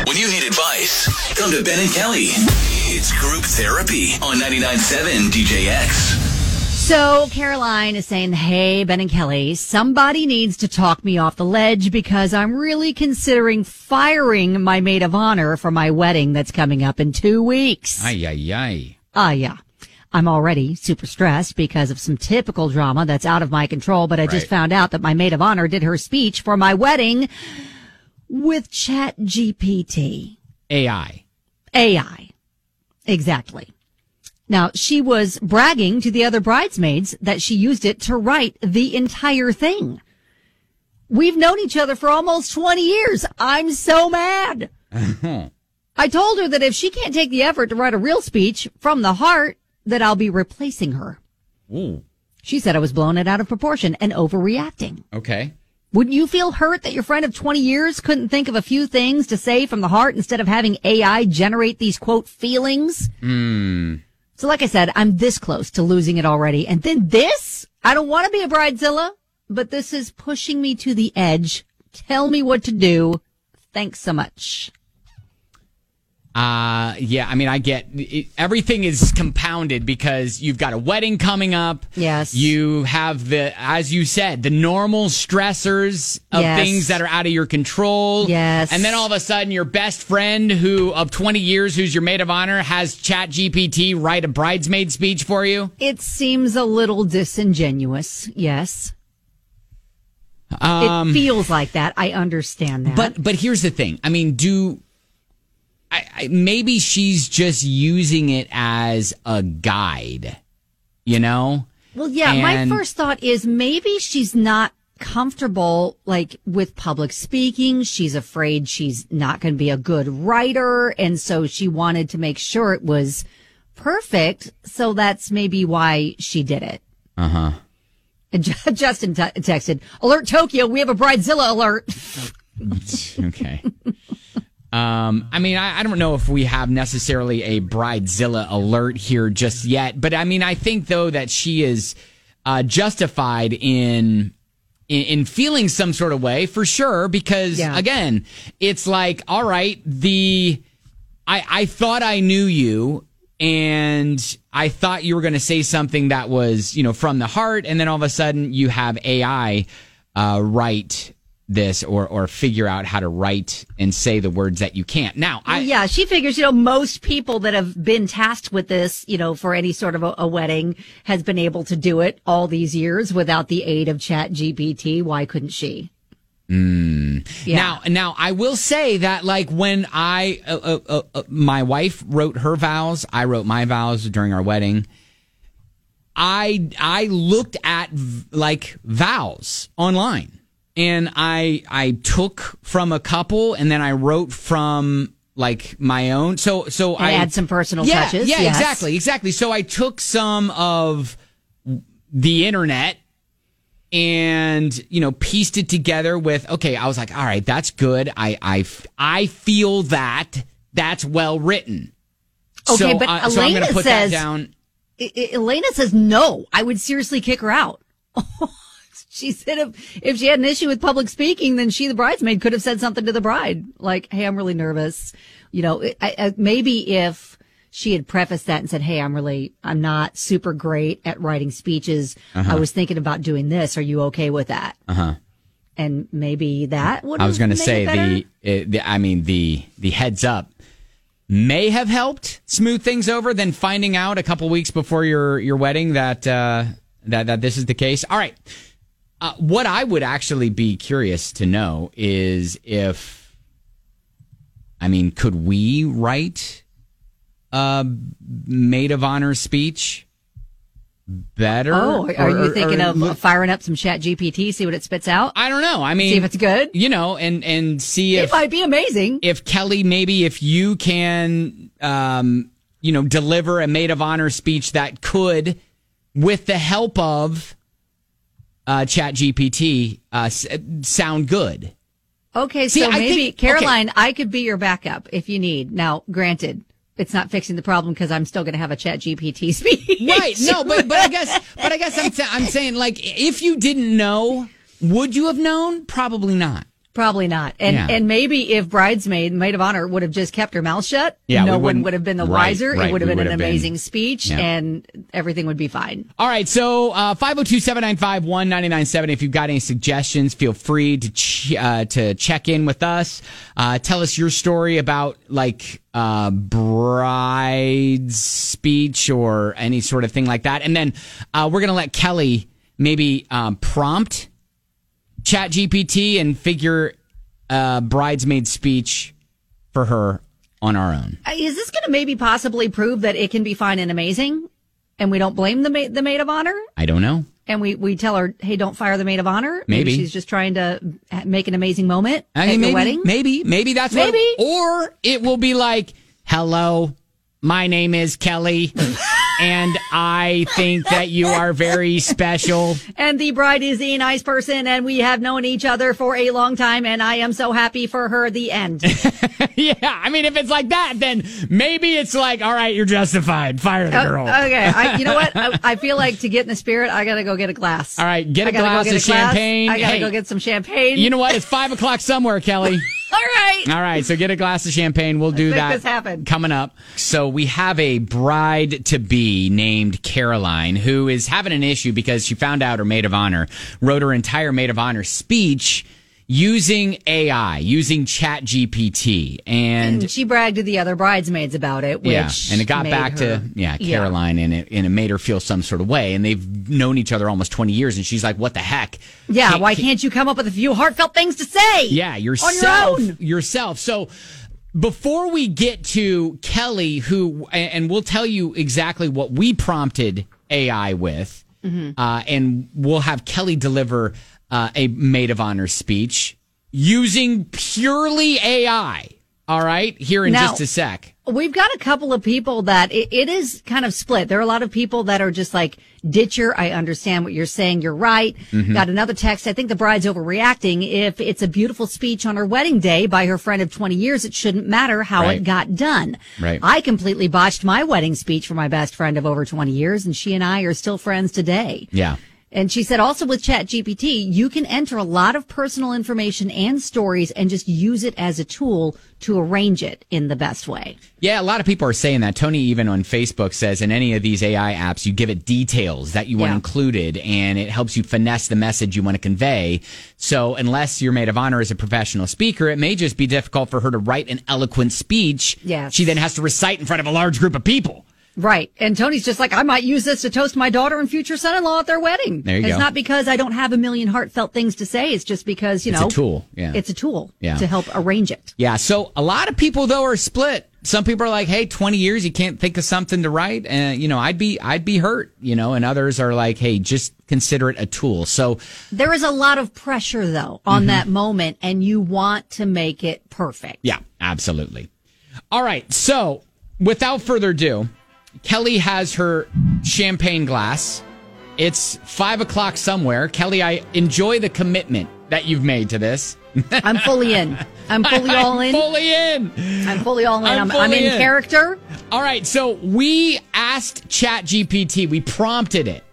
When you need advice, come to Ben and Kelly. It's Group Therapy on 99.7 DJX. So Caroline is saying, hey, Ben and Kelly, somebody needs to talk me off the ledge because I'm really considering firing my maid of honor for my wedding that's coming up in 2 weeks. Ay, ay, ay. Yeah. I'm already super stressed because of some typical drama that's out of my control, but I just found out that my maid of honor did her speech for my wedding with ChatGPT. AI. Exactly. Now, she was bragging to the other bridesmaids that she used it to write the entire thing. We've known each other for almost 20 years. I'm so mad. I told her that if she can't take the effort to write a real speech from the heart, that I'll be replacing her. Ooh. She said I was blowing it out of proportion and overreacting. Okay. Wouldn't you feel hurt that your friend of 20 years couldn't think of a few things to say from the heart instead of having AI generate these, quote, feelings? So like I said, I'm this close to losing it already. And then this? I don't want to be a bridezilla, but this is pushing me to the edge. Tell me what to do. Thanks so much. Yeah, I mean, I get it. Everything is compounded because you've got a wedding coming up. Yes. You have as you said, the normal stressors of things that are out of your control. Yes. And then all of a sudden your best friend of 20 years, who's your maid of honor, has ChatGPT write a bridesmaid speech for you. It seems a little disingenuous. Yes. It feels like that. I understand that. But here's the thing. I mean, maybe she's just using it as a guide, you know? Well, yeah, my first thought is maybe she's not comfortable, like, with public speaking. She's afraid she's not going to be a good writer. And so she wanted to make sure it was perfect. So that's maybe why she did it. Uh-huh. And Justin texted, "Alert Tokyo, we have a bridezilla alert." Okay. I mean, I don't know if we have necessarily a bridezilla alert here just yet, but I mean, I think though that she is justified in feeling some sort of way for sure, because again, it's like, all right, I thought I knew you and I thought you were going to say something that was, from the heart, and then all of a sudden you have AI write this or figure out how to write and say the words that you can't. Now, she figures, most people that have been tasked with this, for any sort of a wedding has been able to do it all these years without the aid of ChatGPT. Why couldn't she? Yeah. Now I will say that, like, when my wife wrote her vows, I wrote my vows during our wedding. I looked at like vows online. And I took from a couple, and then I wrote from like my own. So I add some personal touches. Yeah, yes. exactly. So I took some of the internet and pieced it together with, okay, I was like, all right, that's good. I feel that's well written. Okay, but so I'm going to put says, that down. Elena says no. I would seriously kick her out. She said if she had an issue with public speaking, then she, the bridesmaid, could have said something to the bride. Like, hey, I'm really nervous. Maybe if she had prefaced that and said, hey, I'm not super great at writing speeches. I was thinking about doing this. Are you okay with that? And maybe that would. I was going to say the heads up may have helped smooth things over than finding out a couple weeks before your wedding that this is the case. All right. What I would actually be curious to know is could we write a maid of honor speech better? Oh, are you thinking of firing up some ChatGPT, see what it spits out? I don't know. I mean, see if it's good. And see if it might be amazing. If Kelly, maybe if you can, deliver a maid of honor speech that could, with the help of ChatGPT, sound good. Okay, so maybe Caroline, I could be your backup if you need. Now, granted, it's not fixing the problem because I'm still going to have a ChatGPT speech. Right? No, but I guess I'm saying, like, if you didn't know, would you have known? Probably not. Probably not. And maybe if maid of honor would have just kept her mouth shut, no one would have been the wiser. Right, it would have been an amazing speech and everything would be fine. All right. So 502-795-1997. If you've got any suggestions, feel free to check in with us. Tell us your story about like bride's speech or any sort of thing like that. And then we're going to let Kelly maybe prompt ChatGPT and figure bridesmaid speech for her on our own. Is this going to maybe possibly prove that it can be fine and amazing, and we don't blame the maid of honor? I don't know. And we tell her, hey, don't fire the maid of honor. Maybe she's just trying to make an amazing moment at your wedding. Maybe that's maybe. Or it will be like, hello, my name is Kelly. And I think that you are very special. And the bride is a nice person, and we have known each other for a long time, and I am so happy for her. The end. Yeah, I mean, if it's like that, then maybe it's like, all right, you're justified. Fire the girl. Okay, you know what? I feel like to get in the spirit, I got to go get a glass. All right, get a glass of champagne. I got to go get some champagne. You know what? It's 5 o'clock somewhere, Kelly. All right, so get a glass of champagne. We'll do that. This happen. Coming up. So we have a bride-to-be named Caroline who is having an issue because she found out her maid of honor wrote her entire maid of honor speech using AI, using ChatGPT. And she bragged to the other bridesmaids about it, which and it got back to Caroline, and it made her feel some sort of way. And they've known each other almost 20 years, and she's like, what the heck? Yeah, why can't you come up with a few heartfelt things to say? Yeah, yourself. So before we get to Kelly, and we'll tell you exactly what we prompted AI with, and we'll have Kelly deliver a maid of honor speech using purely AI. All right, here in just a sec. We've got a couple of people that it is kind of split. There are a lot of people that are just like, Ditcher, I understand what you're saying. You're right. Got another text. I think the bride's overreacting. If it's a beautiful speech on her wedding day by her friend of 20 years, it shouldn't matter how it got done. Right. I completely botched my wedding speech for my best friend of over 20 years, and she and I are still friends today. Yeah. And she said also with ChatGPT, you can enter a lot of personal information and stories and just use it as a tool to arrange it in the best way. Yeah, a lot of people are saying that. Tony even on Facebook says in any of these AI apps, you give it details that you want included, and it helps you finesse the message you want to convey. So unless your maid of honor is a professional speaker, it may just be difficult for her to write an eloquent speech. Yes. She then has to recite in front of a large group of people. Right. And Tony's just like, I might use this to toast my daughter and future son-in-law at their wedding. There you go. It's not because I don't have a million heartfelt things to say. It's just because, it's a tool. Yeah. It's a tool to help arrange it. Yeah. So a lot of people, though, are split. Some people are like, hey, 20 years, you can't think of something to write. And, I'd be hurt, and others are like, hey, just consider it a tool. So there is a lot of pressure, though, on that moment, and you want to make it perfect. Yeah, absolutely. All right. So without further ado, Kelly has her champagne glass. It's 5 o'clock somewhere. Kelly, I enjoy the commitment that you've made to this. I'm fully in. I'm fully all in. I'm fully all in. I'm in character. All right. So we asked ChatGPT, we prompted it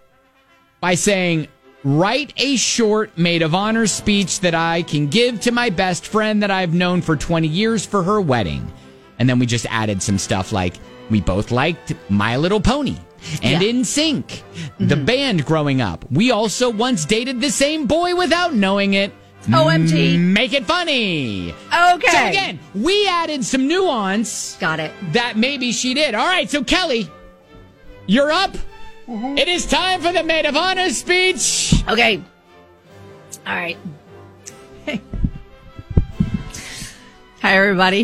by saying, write a short maid of honor speech that I can give to my best friend that I've known for 20 years for her wedding. And then we just added some stuff like, we both liked My Little Pony and NSYNC, the band growing up. We also once dated the same boy without knowing it. OMG. Make it funny. Okay. So again, we added some nuance. Got it. That maybe she did. All right, so Kelly, you're up. It is time for the maid of honor speech. Okay. All right. Hey. Hi, everybody.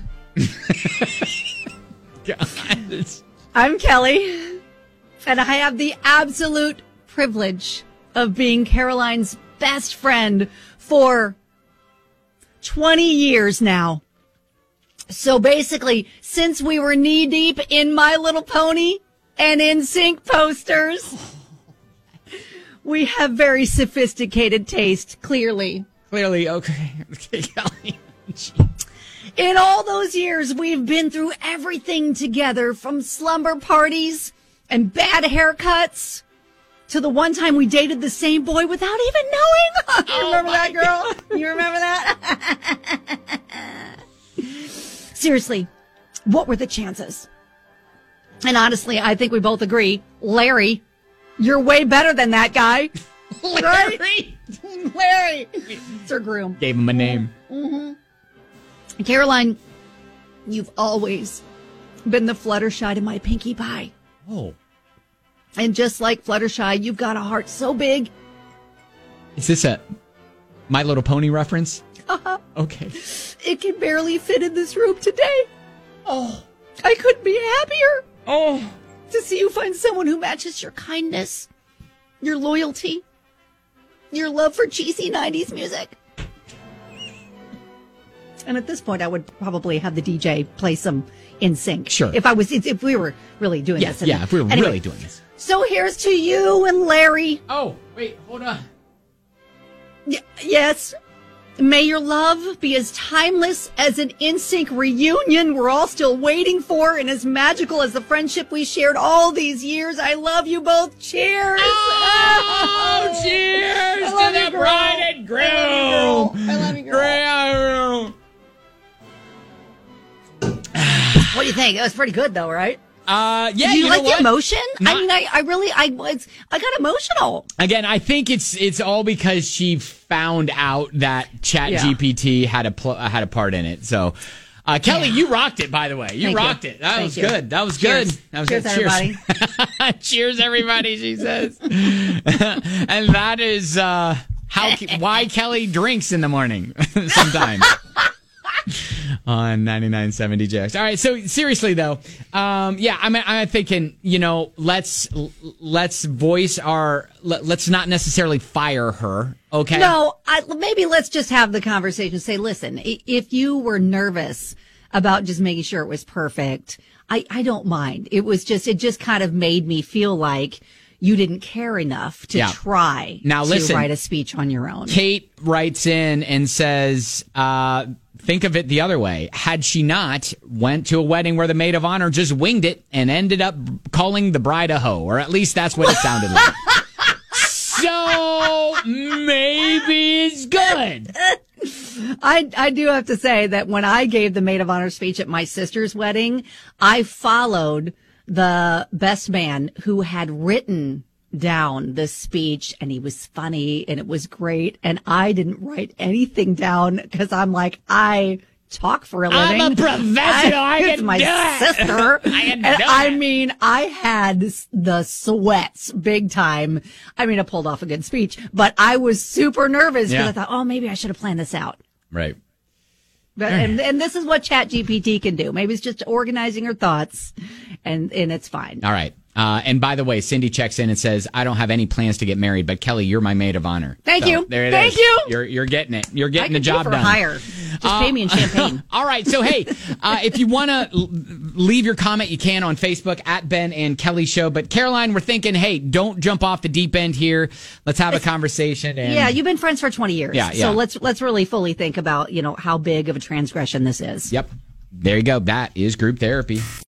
God. I'm Kelly, and I have the absolute privilege of being Caroline's best friend for 20 years now. So basically, since we were knee deep in My Little Pony and NSYNC posters, we have very sophisticated taste, clearly. Okay, Kelly. In all those years, we've been through everything together, from slumber parties and bad haircuts to the one time we dated the same boy without even knowing. You remember that, girl? You remember that? Seriously, what were the chances? And honestly, I think we both agree, Larry, you're way better than that guy. Larry. Right? Larry. It's her groom. Gave him a name. Mm-hmm. Caroline, you've always been the Fluttershy to my Pinkie Pie. Oh. And just like Fluttershy, you've got a heart so big. Is this a My Little Pony reference? Uh-huh. Okay. It can barely fit in this room today. Oh. I couldn't be happier. Oh. To see you find someone who matches your kindness, your loyalty, your love for cheesy 90s music. And at this point, I would probably have the DJ play some NSYNC. Sure. If we were really doing this. Yeah, if we were really doing this. So here's to you and Larry. Oh, wait, hold on. Yes. May your love be as timeless as an NSYNC reunion we're all still waiting for, and as magical as the friendship we shared all these years. I love you both. Cheers. Oh, cheers to the bride and groom. I love you, girl. What do you think? It was pretty good, though, right? Yeah. Do you like the emotion? Not- I got emotional. Again, I think it's all because she found out that ChatGPT had a part in it. So, Kelly, you rocked it. By the way, you rocked it. That was good. That was good. That was Cheers, good. everybody. Cheers, everybody. She says, and that is why Kelly drinks in the morning sometimes. On 99.7 DJX. All right, so seriously though, I'm thinking, let's voice let's not necessarily fire her, okay? No, maybe let's just have the conversation. Say, listen, if you were nervous about just making sure it was perfect, I don't mind. It just kind of made me feel like you didn't care enough to try to write a speech on your own. Kate writes in and says, think of it the other way. Had she not went to a wedding where the maid of honor just winged it and ended up calling the bride a hoe, or at least that's what it sounded like. So maybe it's good. I do have to say that when I gave the maid of honor speech at my sister's wedding, I followed the best man who had written down the speech, and he was funny and it was great, and I didn't write anything down because I'm like, I talk for a living. I'm a professional. I it's can my do it. sister. I mean, I had the sweats big time. I mean, I pulled off a good speech, but I was super nervous because I thought, oh, maybe I should have planned this out. Right. But, and this is what ChatGPT can do. Maybe it's just organizing her thoughts, and it's fine. All right. And by the way, Cindy checks in and says, I don't have any plans to get married, but Kelly, you're my maid of honor. Thank you. There it Thank is. you. You're getting it. You're getting the job done. Hire. Just pay me in champagne. All right. So, hey, if you want to leave your comment, you can on Facebook at Ben and Kelly Show. But Caroline, we're thinking, hey, don't jump off the deep end here. Let's have a conversation. And yeah, you've been friends for 20 years. Yeah. So let's really fully think about, how big of a transgression this is. Yep. There you go. That is group therapy.